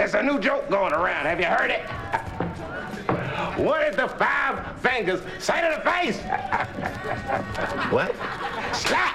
There's a new joke going around. Have you heard it? What did the 5 fingers say to the face? What? Slap!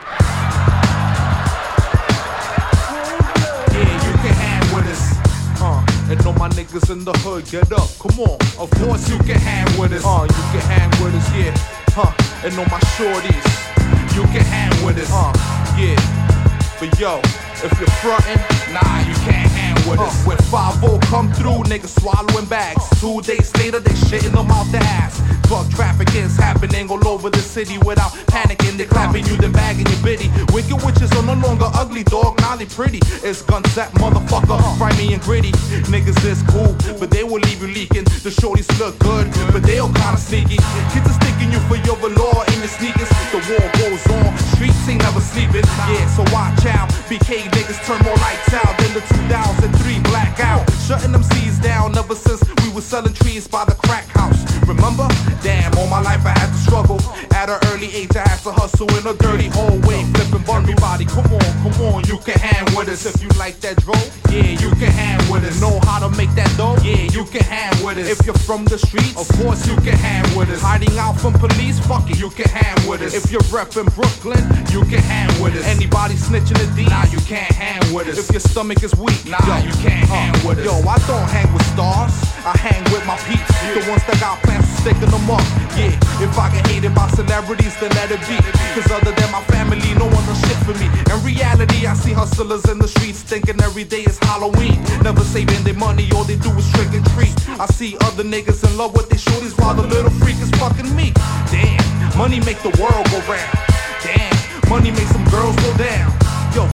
Yeah, you can hang with us. And all my niggas in the hood, get up, come on. Of course you can hang with us. You can hang with us, yeah. And all my shorties, you can hang with us. Yeah. But yo, if you're frontin', nah, you can't hang with us. When 5-0 come through, niggas swallowing bags. 2 days later, they shitting them out the ass. Drug trafficking's happening all over the city without panicking. They clapping you, then bagging your biddy. Wicked witches are no longer ugly, dog, now they pretty. It's gunset, motherfucker, grimy and gritty. Niggas is cool, but they will leave you leaking. The shorties look good, but they all kinda sneaky. Kids are sticking you for your velour in your sneakers. The war goes on, streets ain't never sleeping. Yeah, so watch out. BK niggas turn more lights out than the 2003 blackout. Shutting them seeds down ever since we was selling trees by the crack house. Remember? Damn, all my life I had to struggle. At an early age I had to hustle in a dirty hallway, flipping bundle body. Come on, you can hang with us. If you like that dro, yeah, you can hang with us. Know how to make that dough, yeah, you can hang with us. If you're from the streets, of course you can hang with us. Hiding out from police, fuck it, you can hang with us. If you're reppin' Brooklyn, you can hang with us. Anybody snitching a D, nah, you can't hang with us. If your stomach is weak, nah, you can't hang with us. Yo, I don't hang with stars, I hang with my peeps. The ones that got plans for sticking them up. Yeah, if I get hated by celebrities, then let it be. Cause other than my family, no one does shit for me. In reality, I see hustlers in the streets thinking every day is Halloween. Never saving their money, all they do is trick and treat. I see other niggas in love with their shorties while the little freak is fucking me. Damn, money make the world go round. Damn, money make some girls go down.